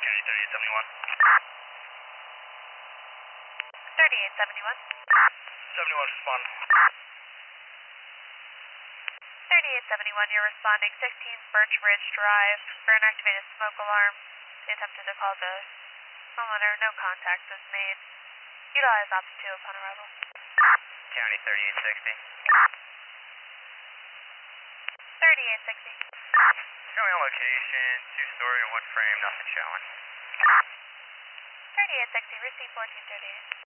County 3871. 3871. 71 respond. 3871, you're responding 16 Birch Ridge Drive for an activated smoke alarm. They attempted to call the homeowner. No contact was made. Utilize option 2 upon arrival. County 3860. 3860. Showing on location, two-story wood frame, nothing showing. 3860, receive 1438.